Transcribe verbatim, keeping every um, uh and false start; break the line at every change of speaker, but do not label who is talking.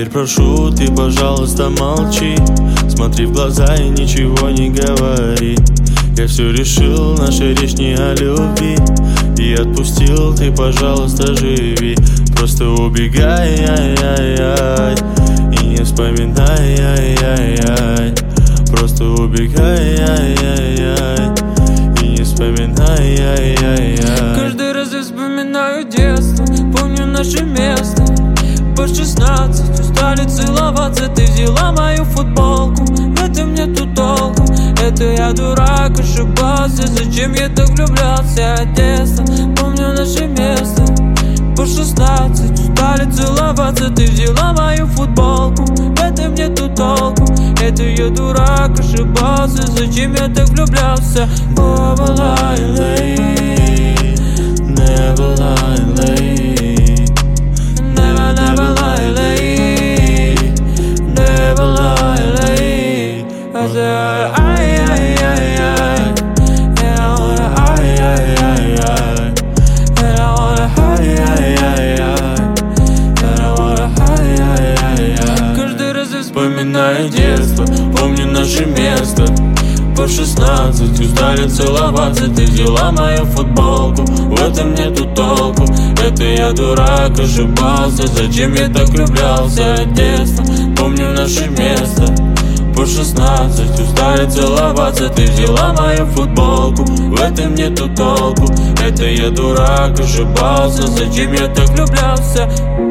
Теперь прошу, ты, пожалуйста, молчи. Смотри в глаза и ничего не говори. Я все решил, наша речь не о любви. И отпустил, ты, пожалуйста, живи. Просто убегай, ай-яй-яй, и не вспоминай, ай-яй-яй. Просто убегай, ай-яй-яй, и не вспоминай, ай-яй-яй.
Каждый раз я вспоминаю детство, помню наше место. По шестнадцать устали целоваться, ты взяла мою футболку. В этом нету толку, это я дурак, ошибался. Зачем я так влюблялся от детства? Помню наше место. По шестнадцать устали целоваться, ты взяла мою футболку. В этом нету толку, это я дурак, ошибался. Зачем я так влюблялся? Never lie late, never lie late, never, never lie late, never lie late. I said ay, ay, ay, ay, and I wanna ay, ay, ay, ay, and I wanna ay, ay, ay, ay, and I wanna ay, ay, ay, ay. Каждый раз я вспоминаю детство, помню наше место. По шестнадцать устали целоваться, ты взяла мою футболку. В этом нету толку, это я дурак, ошибался. Зачем я так влюблялся от детства? Помню наше место. По шестнадцать устали целоваться, ты взяла мою футболку. В этом нету толку, это я дурак, ошибался. Зачем я так влюблялся?